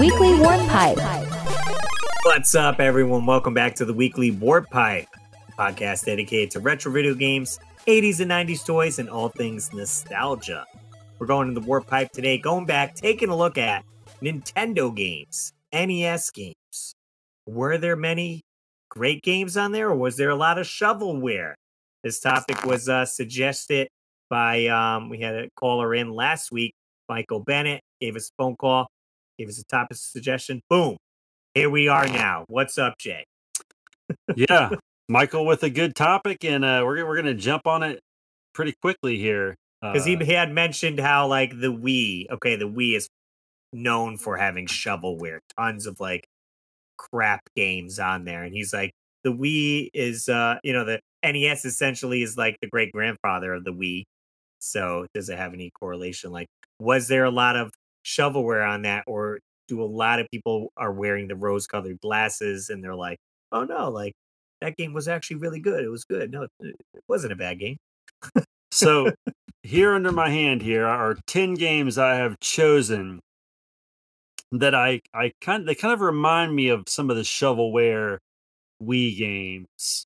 Weekly Warp Pipe. What's up, everyone? Welcome back to the Weekly Warp Pipe, podcast dedicated to retro video games, 80s and 90s toys, and all things nostalgia. We're going to the Warp Pipe today, going back, taking a look at Nintendo games, NES games. Were there many great games on there, or was there a lot of shovelware? This topic was suggested by, we had a caller in last week, Michael Bennett, gave us a phone call, gave us a topic suggestion. Boom. Here we are now. What's up, Jay? Yeah, Michael with a good topic, and we're going to jump on it pretty quickly here. Because he had mentioned how, like, the Wii is known for having shovelware, tons of, like, crap games on there. And he's like, the Wii is, the NES essentially is like the great-grandfather of the Wii. So does it have any correlation? Like, was there a lot of shovelware on that, or do a lot of people are wearing the rose-colored glasses and they're like, oh no, like, that game was actually really good. It was good. No, it wasn't a bad game. So here under my hand here are 10 games I have chosen that they kind of remind me of some of the shovelware Wii games.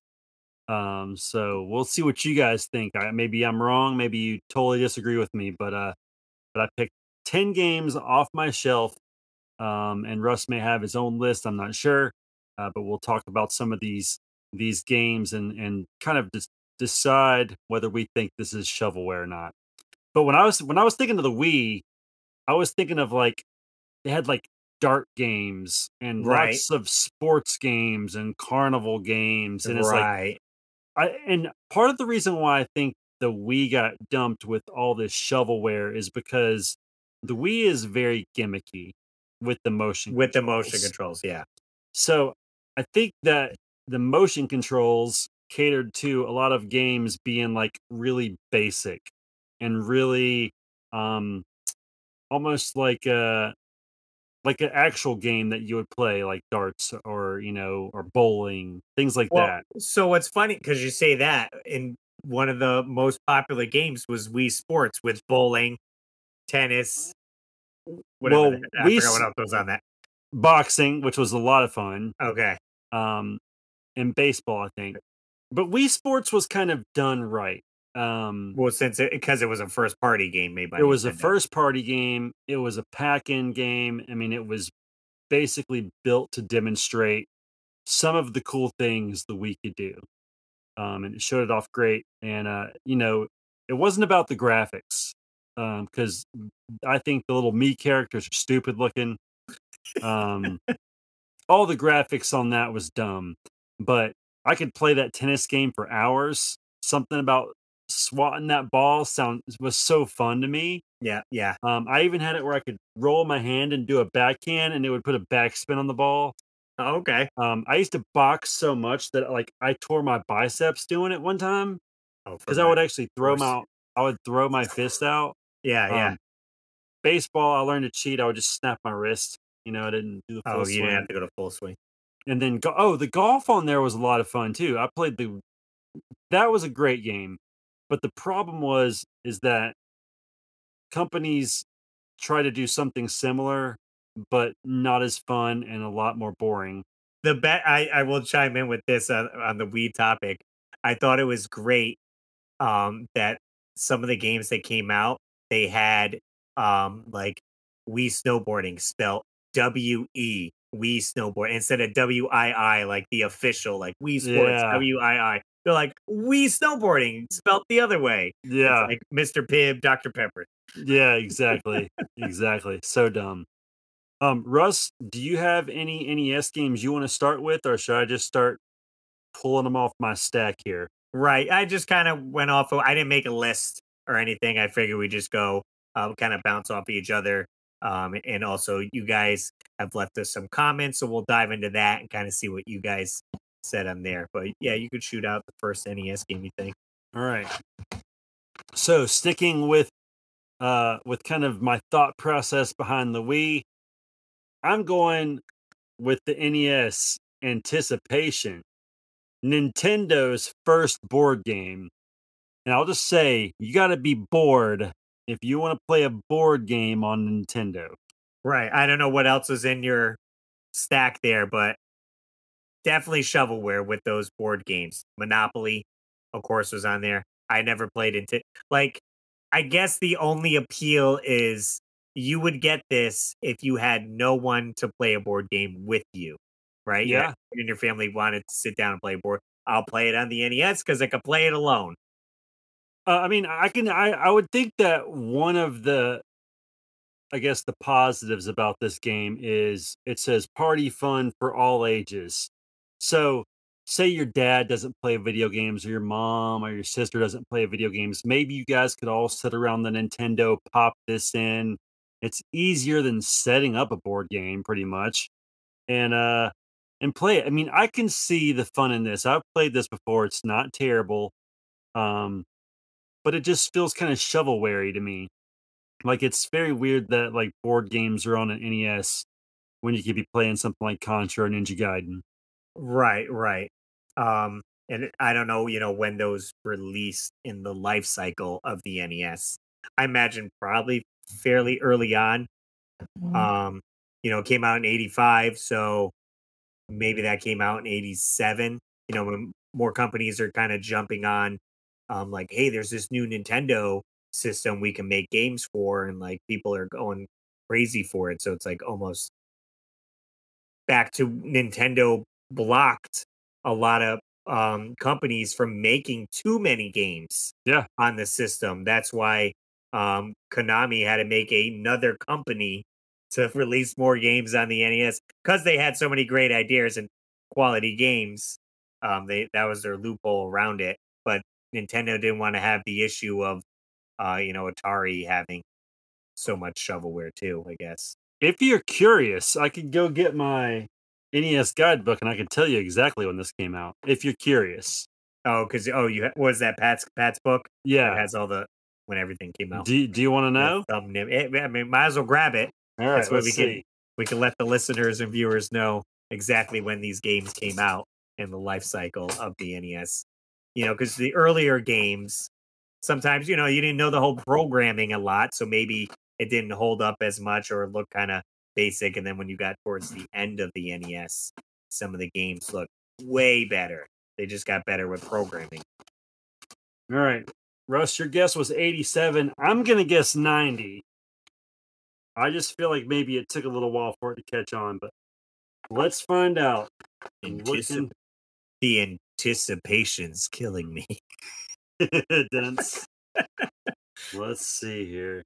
So we'll see what you guys think. Maybe I'm wrong, maybe you totally disagree with me, but I picked 10 games off my shelf. And Russ may have his own list, I'm not sure. But we'll talk about some of these games and kind of decide whether we think this is shovelware or not. But when I was thinking of the Wii, I was thinking of, like, they had like dart games and lots of sports games and carnival games, and it's like and part of the reason why I think the Wii got dumped with all this shovelware is because the Wii is very gimmicky with the motion controls, yeah. So I think that the motion controls catered to a lot of games being like really basic and really almost like an actual game that you would play, like darts or or bowling, things like that. So what's funny, because you say that, in one of the most popular games was Wii Sports with bowling, tennis, whatever. I forgot what else was on that. Boxing, which was a lot of fun. Okay. And baseball, I think. But Wii Sports was kind of done right. Because it was a first party game made by Nintendo. It was a first party game. It was a pack-in game. I mean, it was basically built to demonstrate some of the cool things the Wii could do. And it showed it off great. And it wasn't about the graphics. Because I think the little Mii characters are stupid looking. All the graphics on that was dumb, but I could play that tennis game for hours. Something about swatting that ball was so fun to me. Yeah. I even had it where I could roll my hand and do a backhand, and it would put a backspin on the ball. Oh, okay. I used to box so much that, like, I tore my biceps doing it one time because I would actually I would throw my fist out. Yeah. Baseball, I learned to cheat. I would just snap my wrist. I didn't do the full swing. You didn't have to go to full swing. And then, the golf on there was a lot of fun too. I played that was a great game. But the problem is that companies try to do something similar, but not as fun and a lot more boring. I will chime in with this on the Wii topic. I thought it was great that some of the games that came out, they had like Wii Snowboarding spelled WE, Wii Snowboard, instead of WII, like the official, like Wii Sports, WII. They're like, Wii Snowboarding, spelled the other way. Yeah. It's like Mr. Pibb, Dr. Pepper. Yeah, exactly. Exactly. So dumb. Russ, do you have any NES games you want to start with, or should I just start pulling them off my stack here? Right. I just kind of went off. I didn't make a list or anything. I figured we just go kind of bounce off each other. And also, you guys have left us some comments, so we'll dive into that and kind of see what you guys said on there. But yeah, you could shoot out the first NES game you think. All right. So sticking with kind of my thought process behind the Wii, I'm going with the NES Anticipation, Nintendo's first board game. And I'll just say, you got to be bored if you want to play a board game on Nintendo. Right. I don't know what else was in your stack there, but definitely shovelware with those board games. Monopoly, of course, was on there. I never played into like. I guess the only appeal is you would get this if you had no one to play a board game with you, right? You Yeah. and your family wanted to sit down and play a board. I'll play it on the NES because I could play it alone. I mean, I would think that one of the, I guess, the positives about this game is it says party fun for all ages. So, say your dad doesn't play video games, or your mom or your sister doesn't play video games. Maybe you guys could all sit around the Nintendo, pop this in. It's easier than setting up a board game, pretty much, and play it. I mean, I can see the fun in this. I've played this before. It's not terrible, um, but it just feels kind of shovelware to me. Like, it's very weird that, like, board games are on an NES when you could be playing something like Contra or Ninja Gaiden. Right, right. I don't know, when those released in the life cycle of the NES. I imagine probably fairly early on. Um, it came out in 85, so maybe that came out in 87. When more companies are kind of jumping on, like, hey, there's this new Nintendo system we can make games for, and like people are going crazy for it. So it's like almost back to Nintendo blocked a lot of companies from making too many games Yeah. on the system. That's why Konami had to make another company to release more games on the NES because they had so many great ideas and quality games. They that was their loophole around it, but Nintendo didn't want to have the issue of Atari having so much shovelware too, I guess. If you're curious, I could go get my NES guidebook, and I can tell you exactly when this came out, if you're curious. Oh, because what is that Pat's book that Yeah. has all the when everything came out? Do you wanna The know? thumbnail. I mean, might as well grab it. That's Alright, why let's see. we can let the listeners and viewers know exactly when these games came out in the life cycle of the NES. Because the earlier games, sometimes you didn't know the whole programming a lot, so maybe it didn't hold up as much or look kind of basic. And then when you got towards the end of the NES, some of the games look way better. They just got better with programming. Alright. Russ, your guess was 87. I'm gonna guess 90. I just feel like maybe it took a little while for it to catch on, but let's find out. Anticip- the anticipation's killing me. Dense. Let's see here.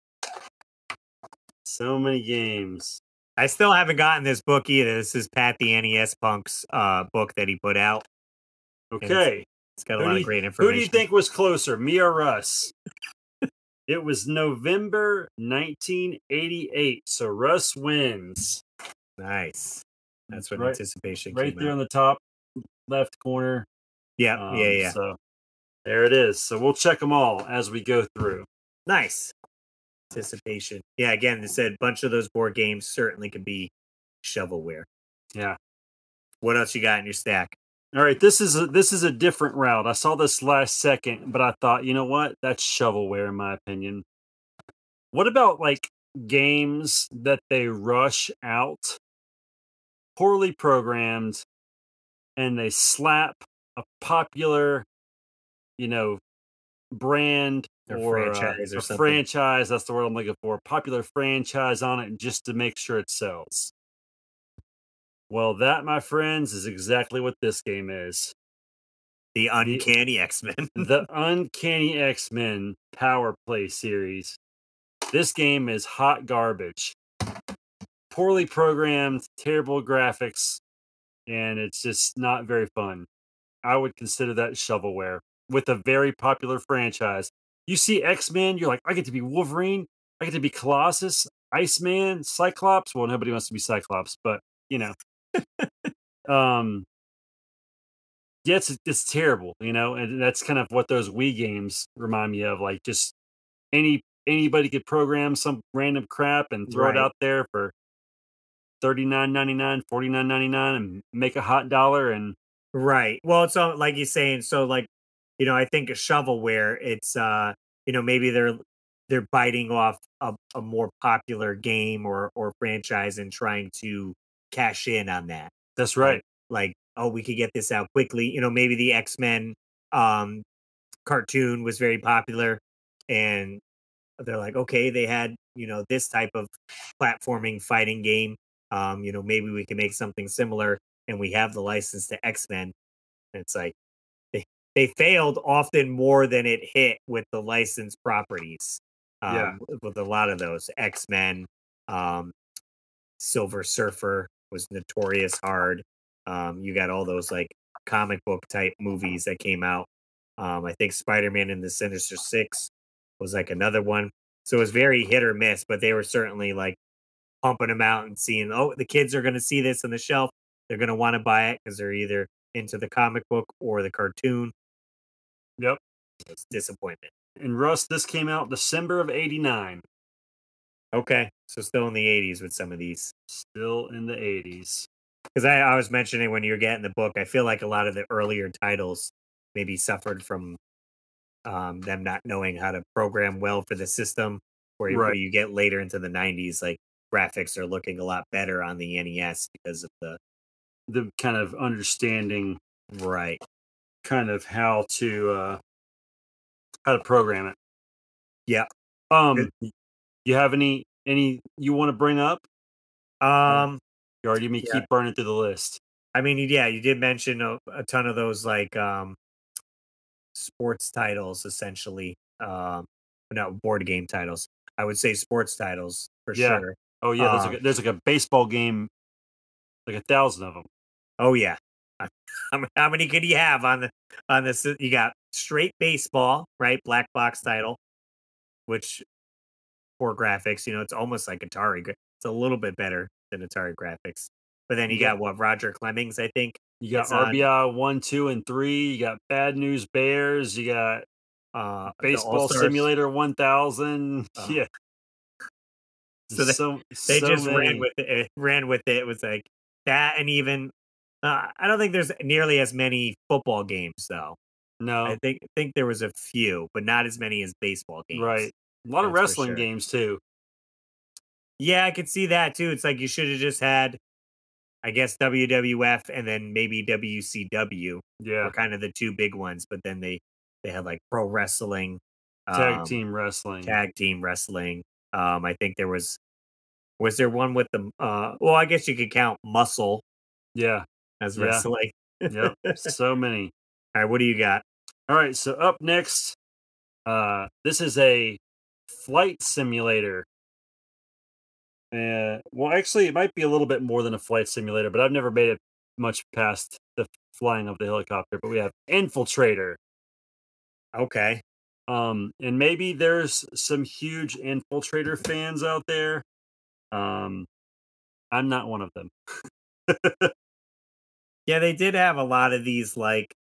So many games. I still haven't gotten this book either. This is Pat the NES Punk's book that he put out. Okay. It's got a lot of great Who information. do you think was closer, me or Russ? It was November 1988, so Russ wins. Nice. That's when Right- anticipation Right came there out. on the top left corner. Yeah, yeah. So there it is. So we'll check them all as we go through. Nice. Anticipation. Yeah, again, they said a bunch of those board games certainly could be shovelware. Yeah. What else you got in your stack? All right, this is a different route. I saw this last second, but I thought, you know what? That's shovelware in my opinion. What about like games that they rush out, poorly programmed, and they slap a popular, you know, brand Or or franchise or a something. franchise, that's the word I'm looking for, popular franchise on it just to make sure it sells. Well, that, my friends, is exactly what this game is. The Uncanny X-Men. The Uncanny X-Men Power Play series. This game is hot garbage. Poorly programmed, terrible graphics, and it's just not very fun. I would consider that shovelware with a very popular franchise. You see X-Men, you're like, I get to be Wolverine, I get to be Colossus, Iceman, Cyclops. Well, nobody wants to be Cyclops, but you know. Yeah, it's terrible, and that's kind of what those Wii games remind me of. Like, just anybody could program some random crap and throw it Right. out there for $39.99, $49.99, and make a hot dollar. And Right. Well, it's like you're saying. So, like, I think a shovelware. It's maybe they're biting off a more popular game or franchise and trying to cash in on that. That's right. Like, oh, we could get this out quickly. Maybe the X-Men um, cartoon was very popular, and they're like, okay, they had this type of platforming fighting game. Maybe we can make something similar, and we have the license to X-Men. And it's like they failed often more than it hit with the licensed properties. Yeah. With a lot of those X-Men, Silver Surfer was notorious hard. You got all those like comic book type movies that came out. I think Spider-Man and the Sinister Six was like another one. So it was very hit or miss, but they were certainly like pumping them out and seeing, oh, the kids are going to see this on the shelf. They're going to want to buy it because they're either into the comic book or the cartoon. Yep. It's disappointment. And Russ, this came out December of '89. Okay. So still in the 80s with some of these. Still in the 80s. Because I was mentioning when you're getting the book, I feel like a lot of the earlier titles maybe suffered from them not knowing how to program well for the system. Where you get later into the 90s, like graphics are looking a lot better on the NES because of the kind of understanding, right? Kind of how to program it. Yeah. You have any you want to bring up? You already keep burning through the list. I mean, yeah, you did mention a ton of those like sports titles, essentially. No, board game titles. I would say sports titles for sure. Oh yeah, there's like a baseball game, like 1,000 of them. Oh yeah. How many could you have on this? You got straight baseball, right? Black box title, which for graphics, it's almost like Atari. It's a little bit better than Atari graphics. But then you got what, Roger Clemens, I think. You got RBI 1, 2, and 3. You got Bad News Bears. You got Baseball Simulator 1000. Yeah. So they just ran with it. It was like that, and even I don't think there's nearly as many football games though. No, I think there was a few, but not as many as baseball games. Right, a lot of wrestling games too. Yeah, I could see that too. It's like you should have just had, I guess, WWF and then maybe WCW. Yeah, were kind of the two big ones. But then they had like pro wrestling, tag team wrestling. I think there was there one with the well, I guess you could count Muscle. Yeah, as wrestling. Yep, so many. All right, what do you got? All right, so up next, this is a flight simulator. Well, actually, it might be a little bit more than a flight simulator, but I've never made it much past the flying of the helicopter. But we have Infiltrator. Okay. And maybe there's some huge Infiltrator fans out there. I'm not one of them. Yeah, they did have a lot of these like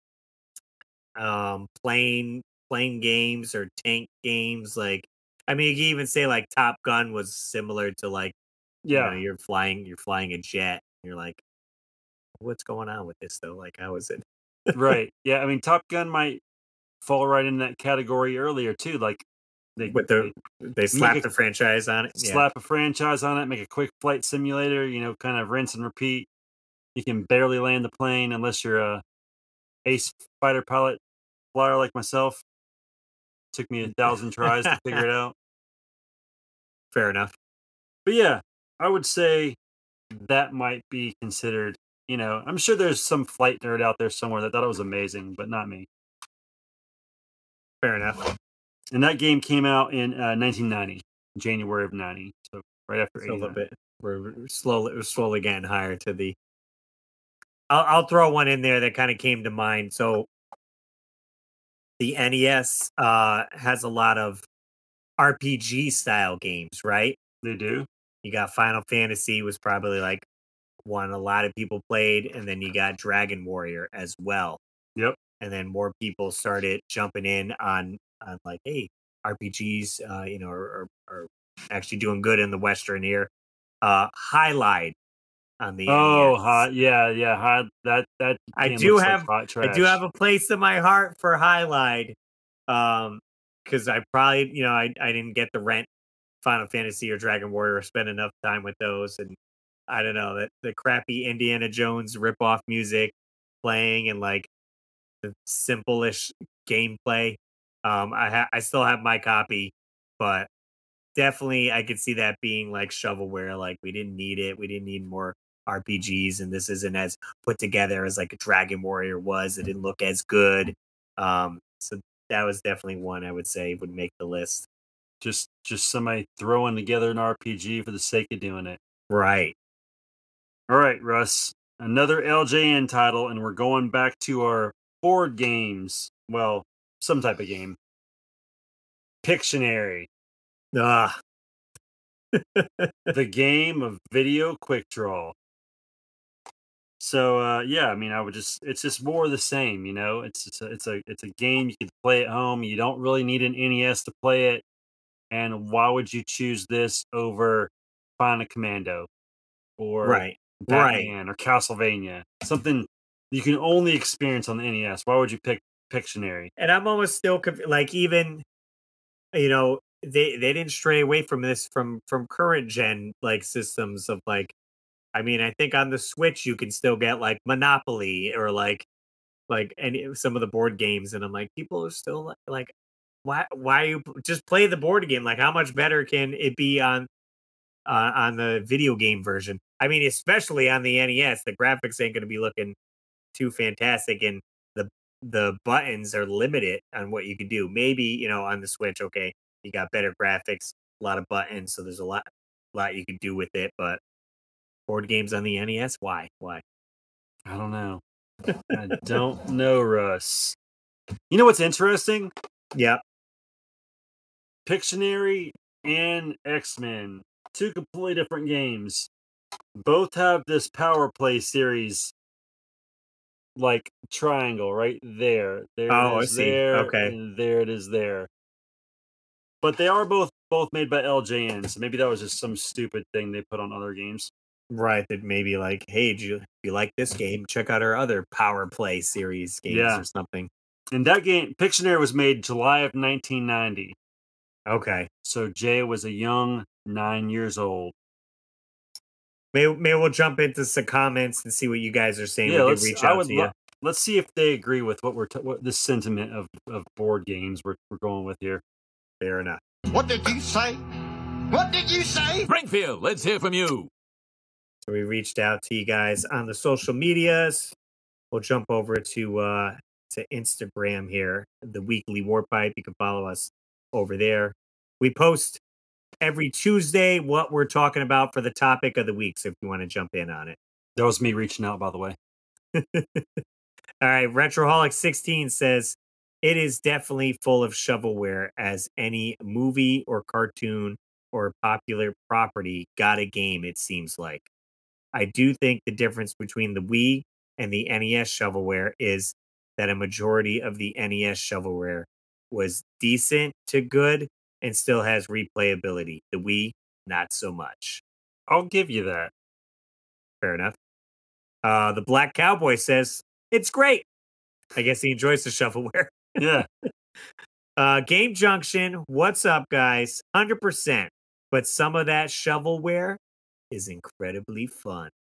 plane games or tank games. Like, I mean, you can even say like Top Gun was similar to like, you're flying a jet. You're like, what's going on with this though? Like, how is it? Right. Yeah. I mean, Top Gun might fall right in that category earlier too. Like they slap the franchise on it. Slap a franchise on it, make a quick flight simulator, kind of rinse and repeat. You can barely land the plane unless you're a ace fighter pilot flyer like myself. Took me 1,000 tries to figure it out. Fair enough. But yeah, I would say that might be considered, I'm sure there's some flight nerd out there somewhere that thought it was amazing, but not me. Fair enough. And that game came out in 1990, January of 90. So right after 89. A little bit. We're slowly getting higher to the. I'll throw one in there that kind of came to mind. So the NES has a lot of RPG style games, right? They do. You got Final Fantasy was probably like one a lot of people played, and then you got Dragon Warrior as well. Yep. And then more people started jumping in on like, hey, RPGs, are actually doing good in the Western here. Highlight on the NES. Yeah. That I do have a place in my heart for Highlight. because I probably, I didn't get to rent Final Fantasy or Dragon Warrior or spend enough time with those. And I don't know, that the crappy Indiana Jones ripoff music playing and like the simple-ish gameplay. I still have my copy, but definitely I could see that being like shovelware. Like we didn't need it. We didn't need more RPGs, and this isn't as put together as like a Dragon Warrior was. It didn't look as good. So that was definitely one I would say would make the list. Just somebody throwing together an RPG for the sake of doing it. Right. All right, Russ. Another LJN title, and we're going back to our board games. Well, some type of game. Pictionary. Ah. The game of video quick draw. So yeah, I mean, it's just more of the same, you know. It's a game you can play at home. You don't really need an NES to play it. And why would you choose this over Final Commando or Right. Batman or Castlevania? Something you can only experience on the NES. Why would you pick Pictionary? And I'm almost still like even they didn't stray away from this from current gen like systems of like, I mean, I think on the Switch you can still get like Monopoly or like any some of the board games, and I'm like, people are still like why you just play the board game? Like, how much better can it be on the video game version? I mean, especially on the NES, the graphics ain't going to be looking too fantastic, and the buttons are limited on what you can do. Maybe on the Switch, okay, you got better graphics, a lot of buttons, so there's a lot you can do with it. But board games on the NES, why? I don't know. I don't know, Russ. You know what's interesting? Yep. Pictionary and X-Men, two completely different games. Both have this Power Play series like triangle right there. There it Oh, I is see. there, Okay. and there it is there. But they are both made by LJN, so maybe that was just some stupid thing they put on other games. Right, that maybe like, hey, if you like this game, check out our other Power Play series games or something. And that game, Pictionary, was made July of 1990. Okay. So Jay was a young 9 years old. Maybe we'll jump into some comments and see what you guys are saying. Yeah, we can reach out to you. Let's see if they agree with what this sentiment of board games we're going with here. Fair enough. What did you say? What did you say? Springfield, let's hear from you. So we reached out to you guys on the social medias. We'll jump over to Instagram here, the Weekly Warp Pipe. You can follow us over there. We post every Tuesday what we're talking about for the topic of the week. So if you want to jump in on it. That was me reaching out, by the way. All right. Retroholic16 says, it is definitely full of shovelware, as any movie or cartoon or popular property got a game, it seems like. I do think the difference between the Wii and the NES shovelware is that a majority of the NES shovelware was decent to good and still has replayability. The Wii, not so much. I'll give you that. Fair enough. The Black Cowboy says, it's great. I guess he enjoys the shovelware. Yeah. Game Junction, what's up, guys? 100%. But some of that shovelware is incredibly fun.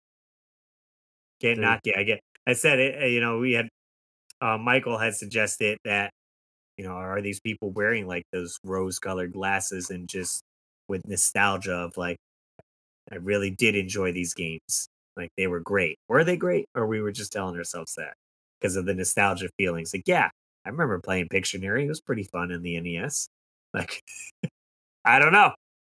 Can't knock it. I said it, we had Michael had suggested that, are these people wearing like those rose-colored glasses and just with nostalgia of like, I really did enjoy these games. Like, they were great. Were they great? Or we were just telling ourselves that because of the nostalgia feelings? Like, yeah, I remember playing Pictionary. It was pretty fun in the NES. Like, I don't know.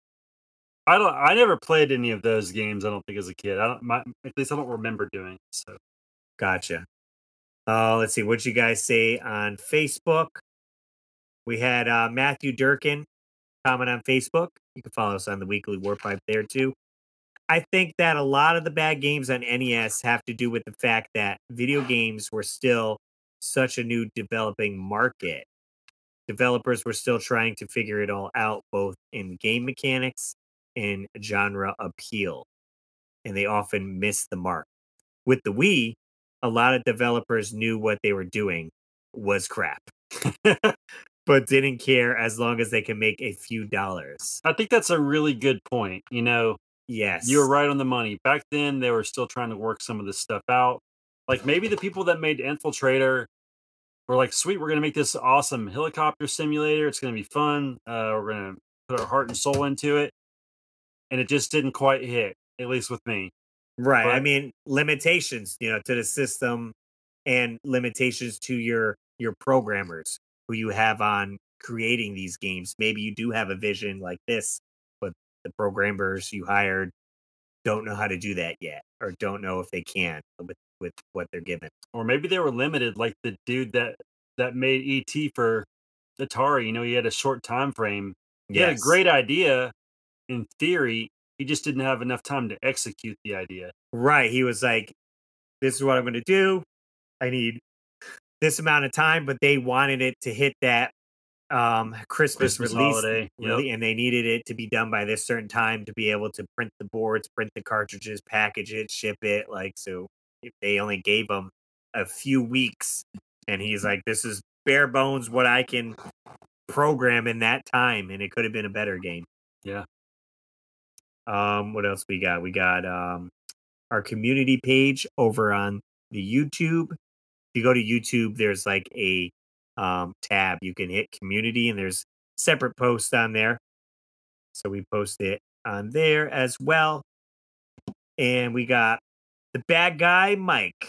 I never played any of those games. I don't think as a kid. At least I don't remember doing. So, gotcha. Let's see what you guys say on Facebook. We had Matthew Durkin comment on Facebook. You can follow us on the Weekly Warp Pipe there too. I think that a lot of the bad games on NES have to do with the fact that video games were still such a new developing market. Developers were still trying to figure it all out, both in game mechanics and genre appeal, and they often missed the mark. With the Wii, a lot of developers knew what they were doing was crap. but didn't care as long as they can make a few dollars. I think that's a really good point. Yes. You were right on the money. Back then, they were still trying to work some of this stuff out. Like maybe the people that made Infiltrator were like, "Sweet, we're gonna make this awesome helicopter simulator. It's gonna be fun. We're gonna put our heart and soul into it," and it just didn't quite hit, at least with me. Right. I But mean, limitations, to the system and limitations to your programmers who you have on creating these games. Maybe you do have a vision like this, but the programmers you hired don't know how to do that yet, or don't know if they can with what they're given. or maybe they were limited, like the dude that made ET for Atari. He had a short time frame. He had a Yes. great idea in theory. He just didn't have enough time to execute the idea. Right. He was like, this is what I'm going to do. I need this amount of time, but they wanted it to hit that Christmas release, holiday. Yep. and they needed it to be done by this certain time to be able to print the boards, print the cartridges, package it, ship it. Like, so if they only gave him a few weeks, and he's like, this is bare bones what I can program in that time, and it could have been a better game. Yeah. What else we got? We got our community page over on the YouTube. If you go to YouTube, there's like a tab you can hit community, and there's separate posts on there. So we post it on there as well. And we got the bad guy, Mike.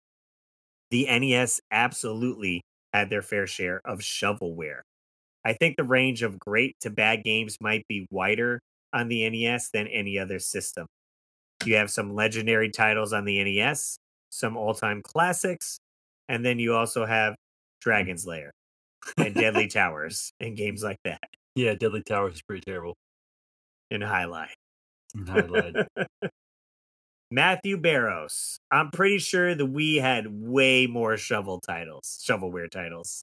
The NES absolutely had their fair share of shovelware. I think the range of great to bad games might be wider on the NES than any other system. You have some legendary titles on the NES, some all-time classics, and then you also have Dragon's Lair and Deadly Towers and games like that. Yeah, Deadly Towers is pretty terrible. And Highlight. Highlight. Matthew Barros. I'm pretty sure the Wii had way more shovelware titles.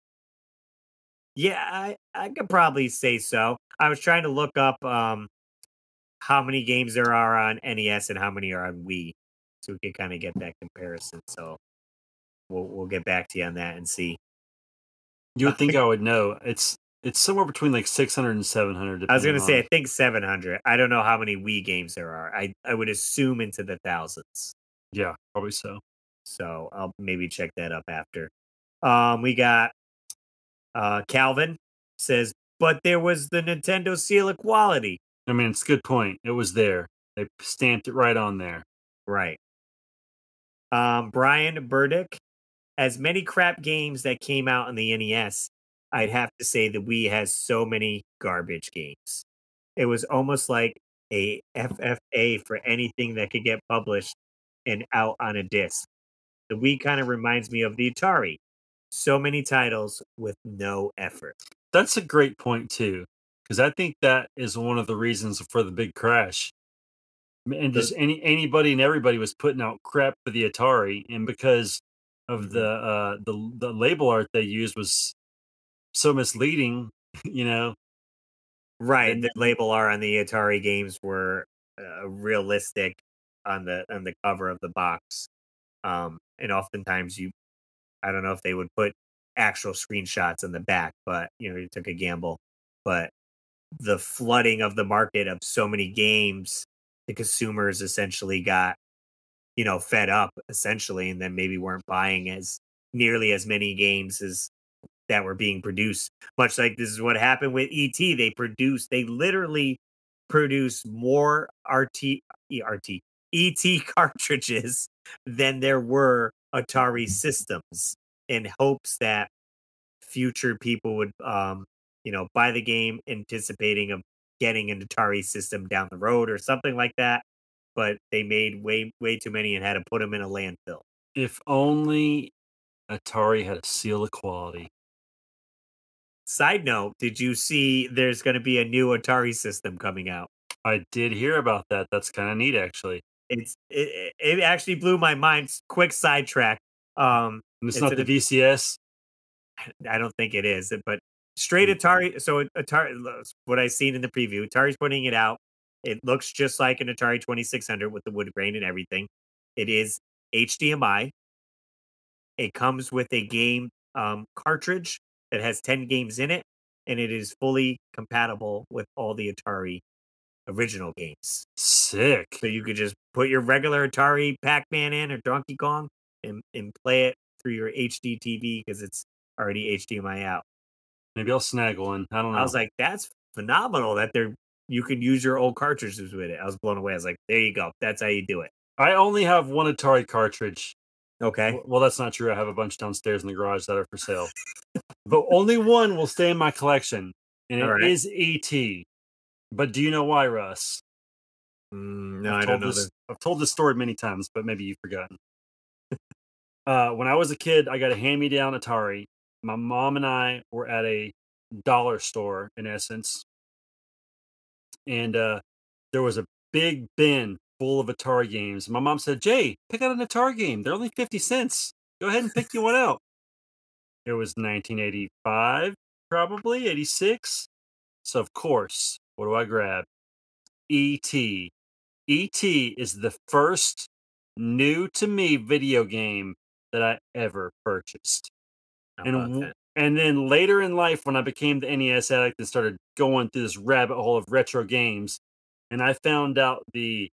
Yeah, I could probably say so. I was trying to look up how many games there are on NES and how many are on Wii, so we can kind of get that comparison. So we'll get back to you on that and see. You would think I would know. It's somewhere between like 600 and 700. I was going to say, I think 700. I don't know how many Wii games there are. I would assume into the thousands. Yeah, probably so. So I'll maybe check that up after. We got Calvin says, but there was the Nintendo seal of quality. I mean, it's a good point. It was there. They stamped it right on there. Right. Brian Burdick, as many crap games that came out on the NES, I'd have to say that Wii has so many garbage games. It was almost like a FFA for anything that could get published and out on a disc. The Wii kind of reminds me of the Atari. So many titles with no effort. That's a great point too, because I think that is one of the reasons for the big crash. And just anybody and everybody was putting out crap for the Atari, and because of the label art they used was so misleading, Right, And- the label art on the Atari games were realistic on the cover of the box, and oftentimes I don't know if they would put actual screenshots in the back, but you took a gamble. But the flooding of the market of so many games, the consumers essentially got fed up essentially, and then maybe weren't buying as nearly as many games as that were being produced. Much like this is what happened with ET. They literally produced more ET cartridges than there were Atari systems, in hopes that future people would buy the game, anticipating of getting an Atari system down the road or something like that. But they made way too many and had to put them in a landfill. If only Atari had a seal of quality. Side note, did you see there's going to be a new Atari system coming out? I did hear about that. That's kind of neat, actually. It actually blew my mind. Quick sidetrack. And it's not the VCS. I don't think it is, but straight Atari. So Atari, what I've seen in the preview, Atari's putting it out. It looks just like an Atari 2600 with the wood grain and everything. It is HDMI. It comes with a game cartridge that has 10 games in it. and it is fully compatible with all the Atari original games. Sick. So you could just put your regular Atari Pac-Man in or Donkey Kong and play it through your HD TV because it's already HDMI out. Maybe I'll snag one. I don't know. I was like, that's phenomenal that you can use your old cartridges with it. I was blown away. I was like, there you go. That's how you do it. I only have one Atari cartridge. Okay. Well, that's not true. I have a bunch downstairs in the garage that are for sale. But only one will stay in my collection, and it is E.T. But do you know why, Russ? No, I don't know this. I've told this story many times, but maybe you've forgotten. When I was a kid, I got a hand-me-down Atari. My mom and I were at a dollar store, in essence, and there was a big bin full of Atari games. My mom said, "Jay, pick out an Atari game. They're only 50 cents. Go ahead and pick you one out." It was 1985, probably 86. So of course, what do I grab? E.T. E.T. is the first new to me video game that I ever purchased. And then later in life, when I became the NES addict and started going through this rabbit hole of retro games, and I found out the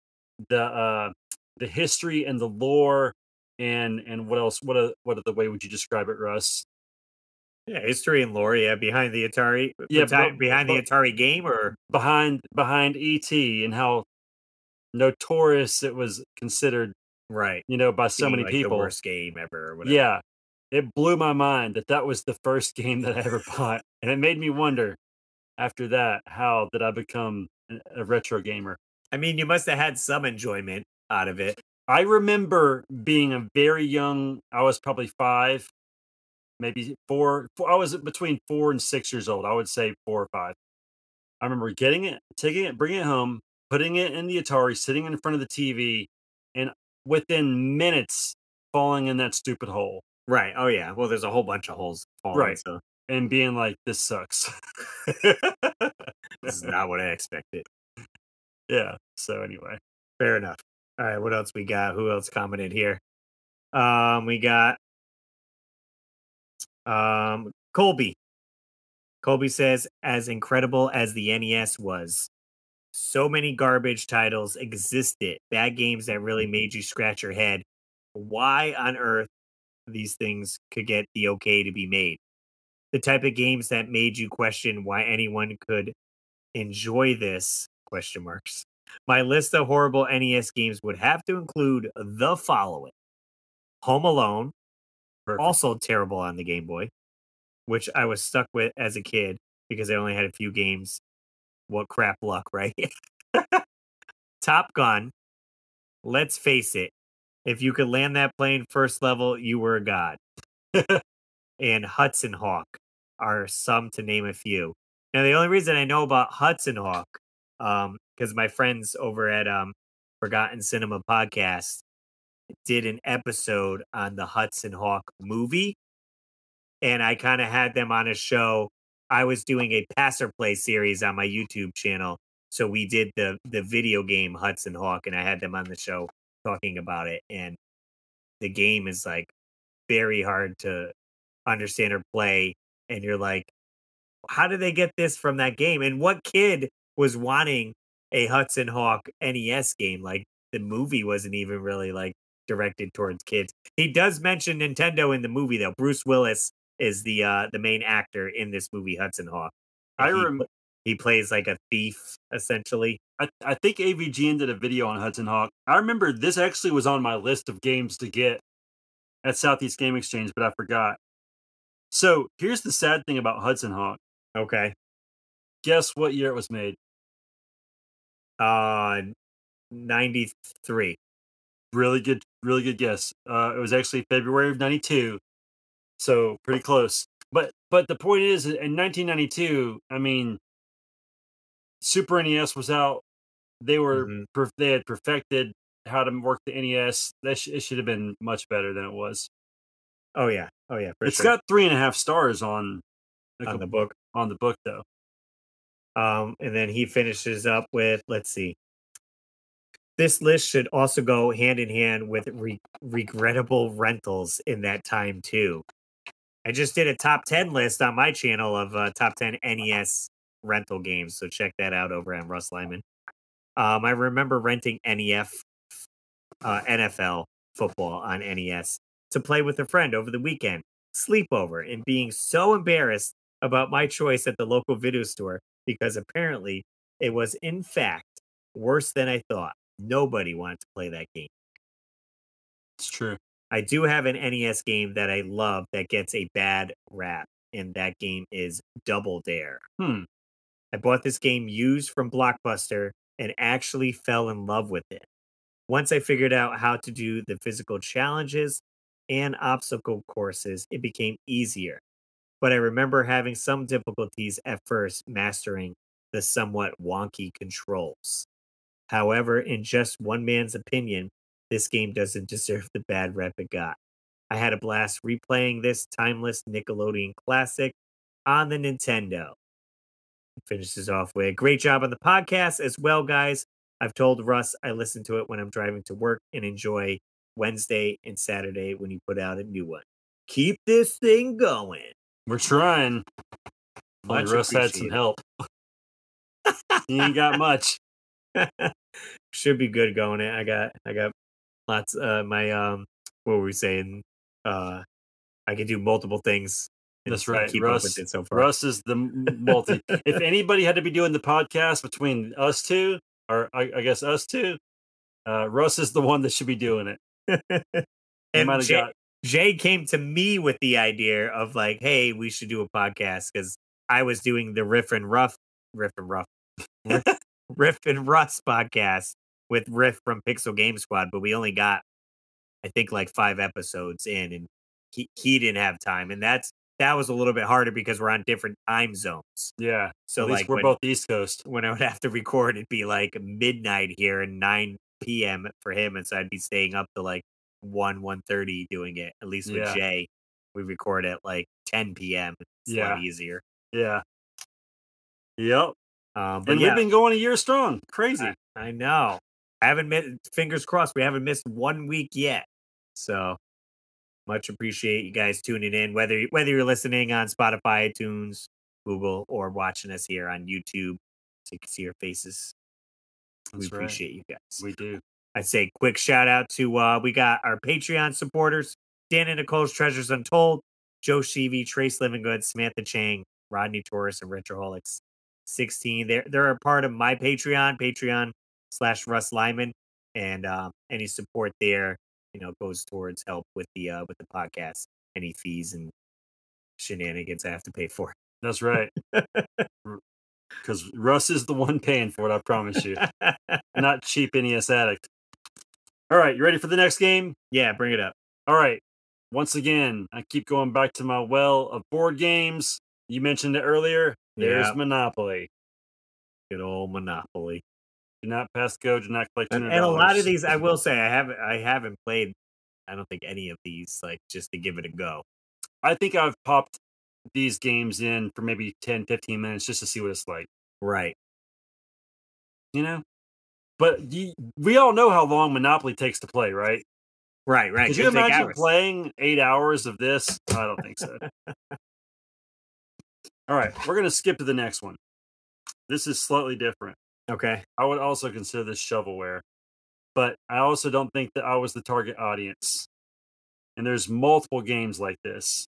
history and the lore and what else? What other way would you describe it, Russ? Yeah, history and lore. Yeah, behind the Atari. Yeah, behind the Atari game, or behind ET, and how notorious it was considered. Right. By so many like people. The worst game ever. Or whatever. Yeah, it blew my mind that was the first game that I ever bought, and it made me wonder. After that, how did I become a retro gamer? I mean, you must have had some enjoyment out of it. I remember being a very young. I was probably 5. Maybe 4. I was between 4 and 6 years old. I would say 4 or 5. I remember getting it, taking it, bringing it home, putting it in the Atari, sitting in front of the TV, and within minutes falling in that stupid hole. Right. Oh yeah. Well, there's a whole bunch of holes falling. Right. So. And being like, this sucks. This is not what I expected. Yeah. So anyway. Fair enough. All right. What else we got? Who else commented here? We got Colby. Colby says, as incredible as the NES was, so many garbage titles existed, bad games that really made you scratch your head. Why on earth these things could get the okay to be made? The type of games that made you question why anyone could enjoy this? Question marks. My list of horrible NES games would have to include the following: Home Alone, also terrible on the Game Boy, which I was stuck with as a kid because I only had a few games. What crap luck, right? Top Gun. Let's face it, if you could land that plane first level, you were a god. And Hudson Hawk are some to name a few. Now, the only reason I know about Hudson Hawk, because my friends over at Forgotten Cinema Podcast did an episode on the Hudson Hawk movie, and I kind of had them on a show. I was doing a Pass or Play series on my YouTube channel, so we did the video game Hudson Hawk, and I had them on the show talking about it. And the game is like very hard to understand or play, and you're like, how did they get this from that game? And what kid was wanting a Hudson Hawk NES game? Like, the movie wasn't even really like directed towards kids. He does mention Nintendo in the movie though. Bruce Willis is the main actor in this movie, Hudson Hawk. He plays like a thief, essentially. I think AVGN did a video on Hudson Hawk. I remember this actually was on my list of games to get at Southeast Game Exchange, but I forgot. So here's the sad thing about Hudson Hawk. Okay. Guess what year it was made? 93. Really good guess. It was actually February of 92. So pretty close. But the point is, in 1992, I mean, Super NES was out. They were they had perfected how to work the NES. It should have been much better than it was. Oh yeah. It's got 3.5 stars on the book. On the book though. And then he finishes up with, let's see. This list should also go hand in hand with regrettable rentals in that time too. I just did a top 10 list on my channel of top 10 NES rental games. So check that out over at Russ Lyman. I remember renting NFL football on NES to play with a friend over the weekend, sleepover, and being so embarrassed about my choice at the local video store because apparently it was, in fact, worse than I thought. Nobody wanted to play that game. It's true. I do have an NES game that I love that gets a bad rap, and that game is Double Dare. I bought this game used from Blockbuster and actually fell in love with it. Once I figured out how to do the physical challenges and obstacle courses, it became easier. But I remember having some difficulties at first mastering the somewhat wonky controls. However, in just one man's opinion, this game doesn't deserve the bad rep it got. I had a blast replaying this timeless Nickelodeon classic on the Nintendo. Finishes off with great job on the podcast as well, guys. I've told Russ I listen to it when I'm driving to work and enjoy Wednesday and Saturday when you put out a new one. Keep this thing going. We're trying. Only Russ had some help. He ain't got much. Should be good going. I got lots. My what were we saying? I can do multiple things. That's right. Keep Russ, up with it so far. Russ is the multi. If anybody had to be doing the podcast between us two, or I guess us two, Russ is the one that should be doing it. And Jay came to me with the idea of like, hey, we should do a podcast because I was doing the Riff and Russ podcast with Riff from Pixel Game Squad, but we only got, I think, like 5 episodes in, and he didn't have time, and that was a little bit harder because we're on different time zones. Yeah, so at least we're both East Coast. When I would have to record, it'd be like midnight here and 9 p.m. for him, and so I'd be staying up to like 1:30 doing it. At least with Jay, we record at like 10 p.m. It's a lot easier. Yeah. Yep. But and we've been going a year strong. Crazy. I know. I haven't missed. Fingers crossed. We haven't missed 1 week yet. So much appreciate you guys tuning in. Whether you're listening on Spotify, iTunes, Google, or watching us here on YouTube, so you can see our faces. We appreciate you guys. We do. I'd say quick shout out to we got our Patreon supporters: Dan and Nicole's Treasures Untold, Joe Sheevy, Trace Livinggood, Samantha Chang, Rodney Torres, and Retroholics 16. They're a part of my Patreon/Russ Lyman, and any support there, goes towards help with the podcast. Any fees and shenanigans I have to pay for. That's right. Because Russ is the one paying for it, I promise you. Not cheap NES addict. All right, you ready for the next game? Yeah, bring it up. All right. Once again, I keep going back to my well of board games. You mentioned it earlier. There's Monopoly. Good old Monopoly. Do not pass go. Do not collect $200. And a lot of these, I will say, I haven't played. I don't think any of these, like, just to give it a go. I think I've popped these games in for maybe 10, 15 minutes just to see what it's like. Right. But we all know how long Monopoly takes to play, right? Right. Could you imagine playing 8 hours of this? I don't think so. All right, we're going to skip to the next one. This is slightly different. Okay. I would also consider this shovelware, but I also don't think that I was the target audience. And there's multiple games like this.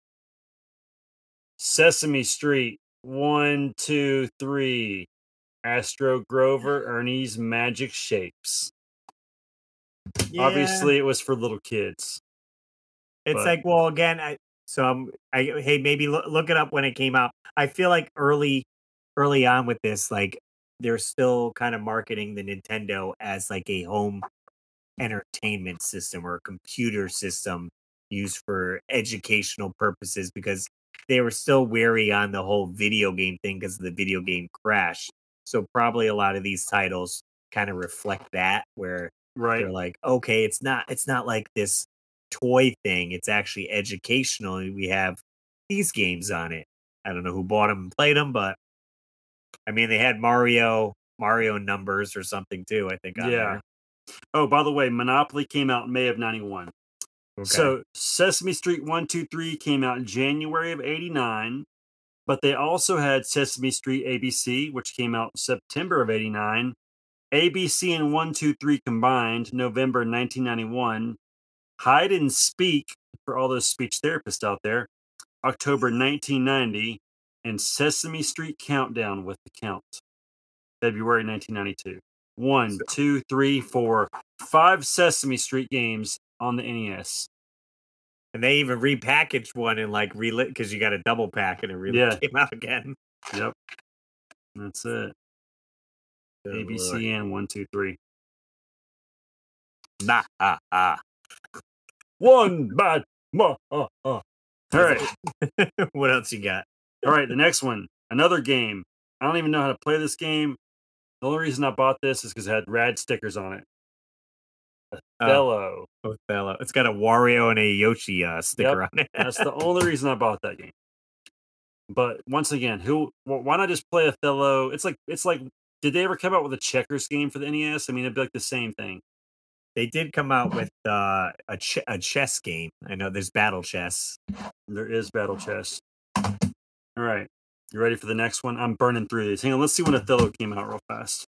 Sesame Street, 1, 2, 3. Astro Grover, Ernie's Magic Shapes. Yeah. Obviously, it was for little kids. It's like, well, again, hey, maybe look it up when it came out. I feel like early on with this, like, they're still kind of marketing the Nintendo as like a home entertainment system or a computer system used for educational purposes, because they were still wary on the whole video game thing because of the video game crash. So probably a lot of these titles kind of reflect that, where they're like, okay, it's not like this toy thing. It's actually educational. We have these games on it. I don't know who bought them and played them, but I mean, they had Mario numbers or something too, I think. On there. Oh, by the way, Monopoly came out in May of 91. Okay. So Sesame Street 1, 2, 3 came out in January of 89, but they also had Sesame Street ABC, which came out September of 89. ABC and 1, 2, 3 combined, November 1991. Hide and Speak, for all those speech therapists out there, October 1990. And Sesame Street Countdown with the Count, February 1992. 1, 2, 3, 4, 5 Sesame Street games on the NES. And they even repackaged one and like relit because you got a double pack and it really came out again. Yep. That's it. Good ABC Lord. and 1, 2, 3. Nah, One bad. All right. What else you got? All right. The next one. Another game. I don't even know how to play this game. The only reason I bought this is because it had rad stickers on it. Othello. Othello. It's got a Wario and a Yoshi sticker on it. That's the only reason I bought that game. But once again, why not just play Othello? It's like, did they ever come out with a checkers game for the NES? I mean, it'd be like the same thing. They did come out with a chess game. I know there's Battle Chess. There is Battle Chess. All right. You ready for the next one? I'm burning through these. Hang on. Let's see when Othello came out real fast.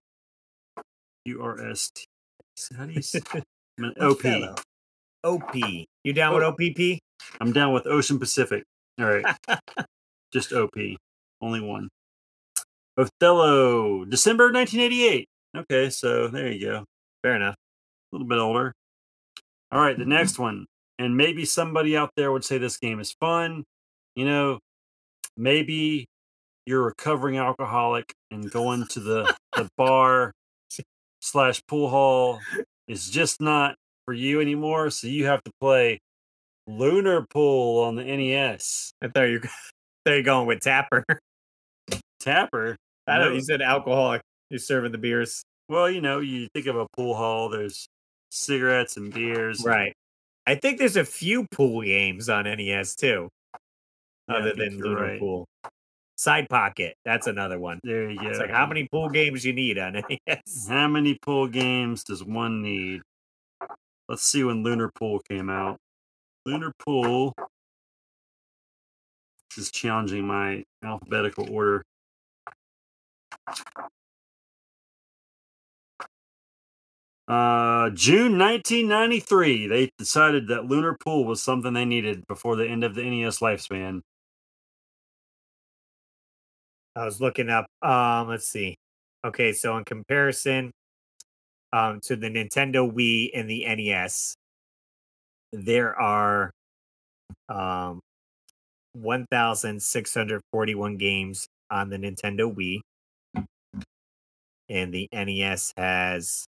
URST. How do you say? OP. OP. You down with OPP? I'm down with Ocean Pacific. All right. Just OP. Only one. Othello. December 1988. Okay, so there you go. Fair enough. A little bit older. All right, the next one. And maybe somebody out there would say this game is fun. You know, maybe you're a recovering alcoholic and going to the bar / pool hall is just not for you anymore. So you have to play Lunar Pool on the NES. I thought you were going with Tapper. Tapper? I don't know. You said alcoholic. You're serving the beers. Well, you know, you think of a pool hall, there's cigarettes and beers. Right. I think there's a few pool games on NES too. Yeah, other than Lunar Pool. Side Pocket. That's another one. There you go. It's like how many pool games you need on NES? How many pool games does one need? Let's see when Lunar Pool came out. Lunar Pool. This is challenging my alphabetical order. June 1993. They decided that Lunar Pool was something they needed before the end of the NES lifespan. I was looking up. Let's see. Okay, so in comparison to the Nintendo Wii and the NES, there are 1,641 games on the Nintendo Wii, and the NES has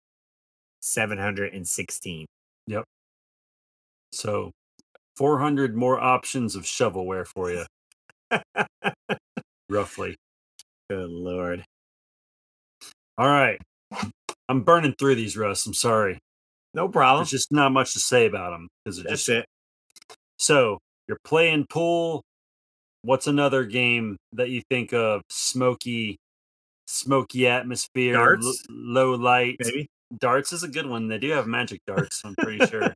716. Yep. So 400 more options of shovelware for you. Roughly. Good Lord. All right. I'm burning through these, Russ. I'm sorry. No problem. There's just not much to say about them. That's it. So you're playing pool. What's another game that you think of? Smoky atmosphere, Darts? low light. Maybe. Darts is a good one. They do have magic darts, I'm pretty sure.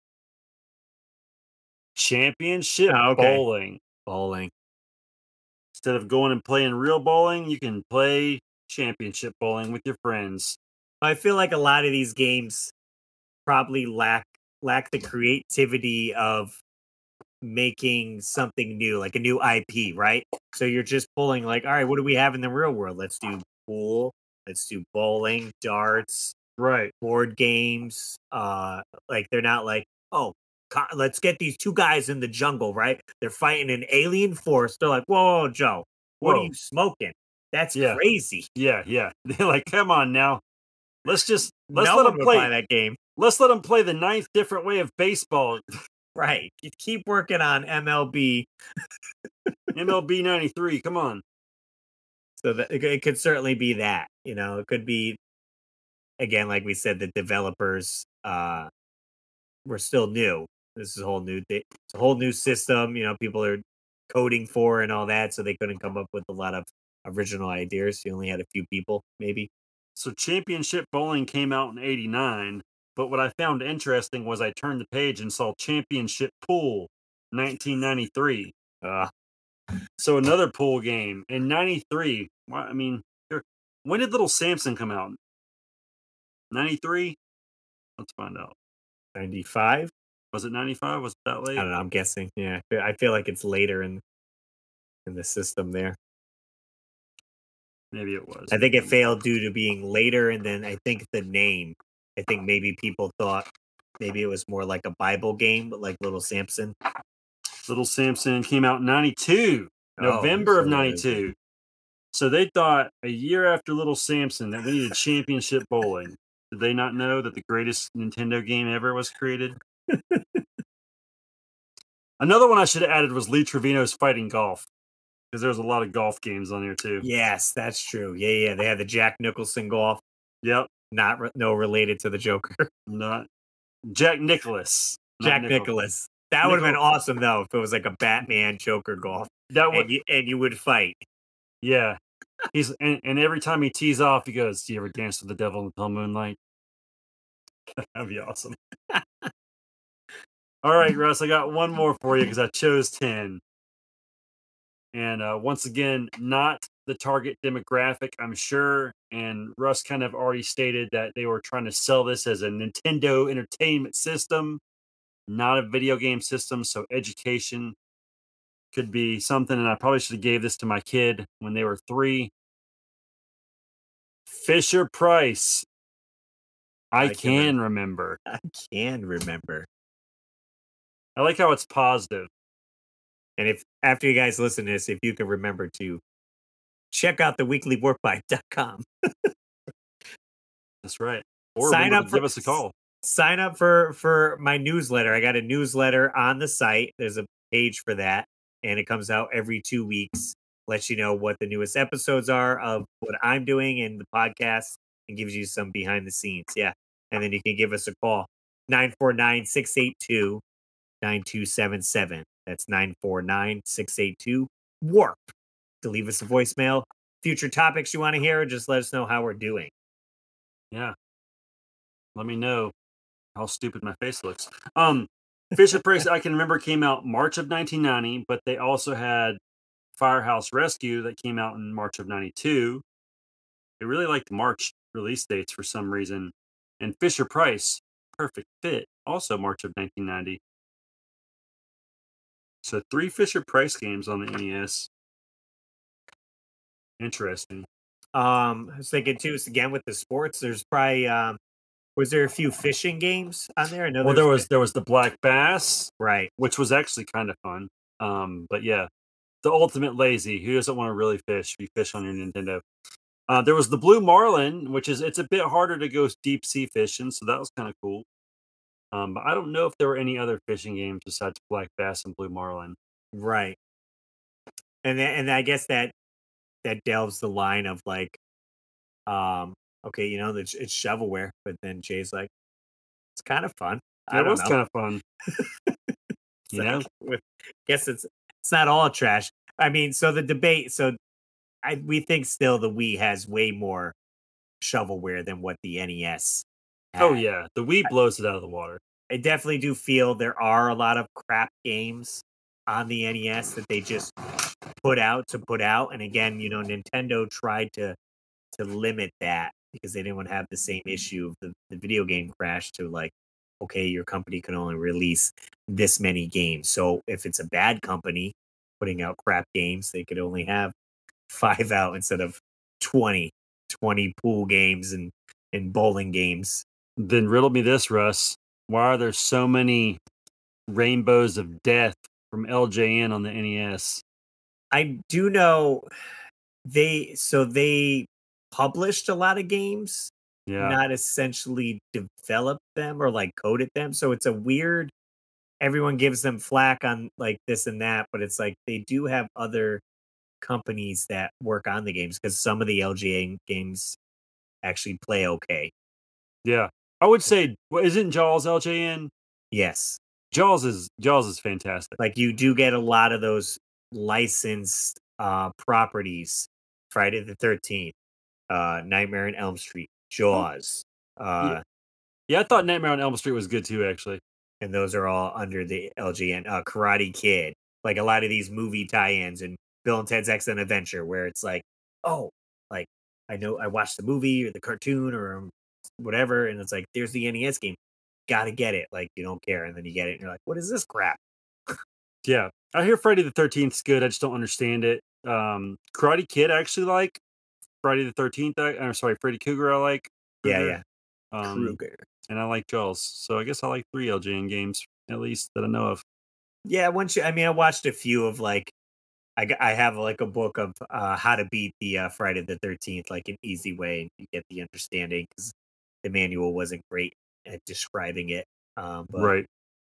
Championship bowling. Bowling. Instead of going and playing real bowling, you can play championship bowling with your friends. I feel like a lot of these games probably lack the creativity of making something new, like a new IP, right? So you're just pulling like, all right, what do we have in the real world? Let's do pool, let's do bowling, darts, right? Board games. Like they're not like, oh, let's get these two guys in the jungle, right? They're fighting an alien force. They're like, whoa, Joe, what are you smoking? That's crazy. Yeah. They're like, come on now. Let's let them play that game. Let's let them play the 9th different way of baseball. Right. You keep working on MLB. MLB 93. Come on. So that it could certainly be that. You know, it could be, again, like we said, the developers were still new. This is a whole new thing. It's a whole new system. You know, people are coding for and all that, so they couldn't come up with a lot of original ideas. You only had a few people, maybe. So Championship Bowling came out in 89. But what I found interesting was I turned the page and saw Championship Pool 1993. Uh, So another pool game in 93. I mean, when did Little Samson come out? 93? Let's find out. 95? Was it 95? Was it that late? I don't know. I'm guessing. Yeah. I feel like it's later in the system there. Maybe it was. I think it failed due to being later, and then I think the name. I think maybe people thought maybe it was more like a Bible game, but like Little Samson. Little Samson came out in 92, November so of 92. So they thought a year after Little Samson that we needed championship bowling. Did they not know that the greatest Nintendo game ever was created? Another one I should have added was Lee Trevino's Fighting Golf, because there's a lot of golf games on here too. Yes, that's true. Yeah. They had the Jack Nicholson golf. Yep. No related to the Joker. Not Jack Nicholas. Jack Nicholas. That would have been awesome though if it was like a Batman Joker golf. That would, and you would fight. Yeah. He's and every time he tees off, he goes, "Do you ever dance with the devil in the pale moonlight?" That'd be awesome. All right, Russ, I got one more for you because I chose 10. And once again, not the target demographic, I'm sure. And Russ kind of already stated that they were trying to sell this as a Nintendo Entertainment System, not a video game system. So education could be something. And I probably should have gave this to my kid when they were 3. Fisher Price. I can remember. I can remember. I like how it's positive. And if after you guys listen to this, if you can remember to check out the weeklywarpite.com. That's right. Or give us a call. Sign up for my newsletter. I got a newsletter on the site. There's a page for that, and it comes out every 2 weeks. Lets you know what the newest episodes are of what I'm doing in the podcast and gives you some behind the scenes. Yeah. And then you can give us a call. 949-682-9277. That's 949-682-WARP. To leave us a voicemail. Future topics you want to hear, just let us know how we're doing. Yeah. Let me know how stupid my face looks. Fisher Price, I can remember, came out March of 1990, but they also had Firehouse Rescue that came out in March of 92. They really liked March release dates for some reason. And Fisher Price, Perfect Fit, also March of 1990. So 3 Fisher Price games on the NES. Interesting. I was thinking too, again with the sports, there's probably was there a few fishing games on there? I know there was the Black Bass, right, which was actually kind of fun. But yeah, the Ultimate Lazy. Who doesn't want to really fish? You fish on your Nintendo. There was the Blue Marlin, which is it's a bit harder to go deep sea fishing, so that was kind of cool. But I don't know if there were any other fishing games besides Black Bass and Blue Marlin. Right. And I guess that delves the line of like, okay, it's shovelware, but then Jay's like, it's kind of fun. It was kind of fun. Guess it's not all trash. I mean, so the debate. So we think still the Wii has way more shovelware than what the NES had. Oh yeah, the Wii blows it out of the water. I definitely do feel there are a lot of crap games on the NES that they just put out. And again, Nintendo tried to limit that because they didn't want to have the same issue of the video game crash to like, okay, your company can only release this many games. So if it's a bad company putting out crap games, they could only have 5 out instead of 20 pool games and bowling games. Then riddle me this, Russ. Why are there so many Rainbows of Death from LJN on the NES? I do know they published a lot of games, not essentially developed them or like coded them. So it's a weird, everyone gives them flack on like this and that, but it's like they do have other companies that work on the games because some of the LJN games actually play okay. Yeah. I would say, isn't Jaws LJN? Yes. Jaws is fantastic. Like you do get a lot of those licensed properties. Friday the 13th, Nightmare on Elm Street, Jaws. Yeah, I thought Nightmare on Elm Street was good too, actually. And those are all under the LGN. Karate Kid, like a lot of these movie tie-ins, and Bill and Ted's Excellent Adventure, where it's like, oh, like I know I watched the movie or the cartoon or whatever, and it's like, there's the NES game, gotta get it. Like you don't care, and then you get it, and you're like, what is this crap? Yeah, I hear Friday the 13th's good. I just don't understand it. Karate Kid, I actually like. Friday the 13th. I'm sorry, Freddy Krueger. I like. Yeah. Krueger. And I like Jaws. So I guess I like 3 LJN games at least that I know of. Yeah, I watched a few of like, I have like a book of how to beat the Friday the 13th, like an easy way, and you get the understanding because the manual wasn't great at describing it. But right.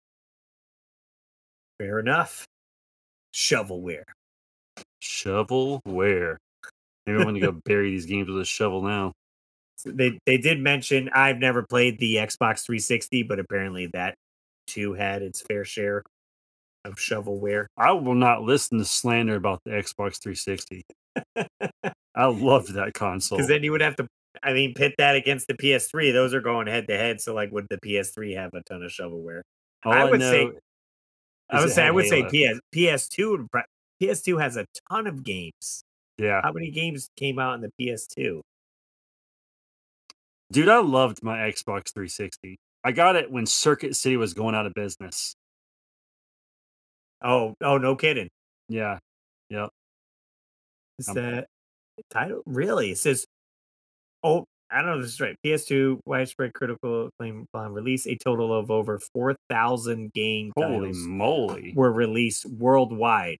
Fair enough. Shovelware. Shovelware. Maybe I'm going to go bury these games with a shovel now. So they did mention, I've never played the Xbox 360, but apparently that too had its fair share of shovelware. I will not listen to slander about the Xbox 360. I loved that console. Because then you would have to, pit that against the PS3. Those are going head to head. So, like, would the PS3 have a ton of shovelware? I would say PS2. PS2 has a ton of games. Yeah. How many games came out in the PS2? Dude, I loved my Xbox 360. I got it when Circuit City was going out of business. Oh, no kidding. Yeah. Yep. Is that title? Really? It says, I don't know if this is right. PS2 widespread critical acclaim upon release. A total of over 4,000 game titles moly. were released worldwide.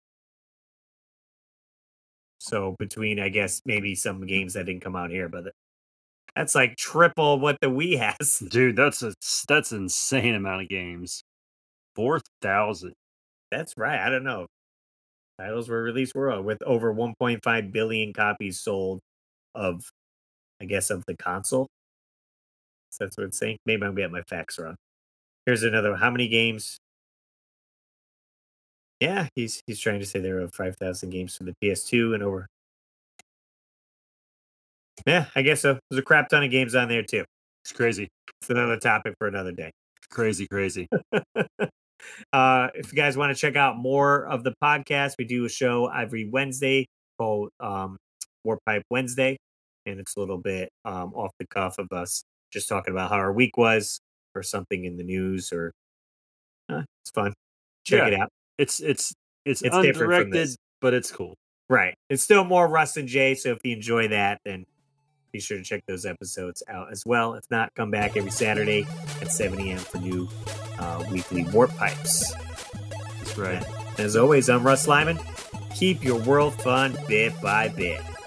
So between, I guess, maybe some games that didn't come out here, but that's like triple what the Wii has. Dude, that's an insane amount of games. 4,000. That's right. I don't know. Titles were released worldwide with over 1.5 billion copies sold of, I guess, of the console. So that's what it's saying. Maybe I'm getting my facts wrong. Here's another one. How many games? Yeah, he's trying to say there are 5,000 games for the PS2 and over. Yeah, I guess so. There's a crap ton of games on there too. It's crazy. It's another topic for another day. Crazy. If you guys want to check out more of the podcast, we do a show every Wednesday called Warp Pipe Wednesday, and it's a little bit off the cuff of us just talking about how our week was or something in the news, or it's fun. Check it out. It's different from undirected, but it's cool. Right. It's still more Russ and Jay, so if you enjoy that, then be sure to check those episodes out as well. If not, come back every Saturday at 7 a.m. for new weekly Warp Pipes. That's right. And as always, I'm Russ Lyman. Keep your world fun bit by bit.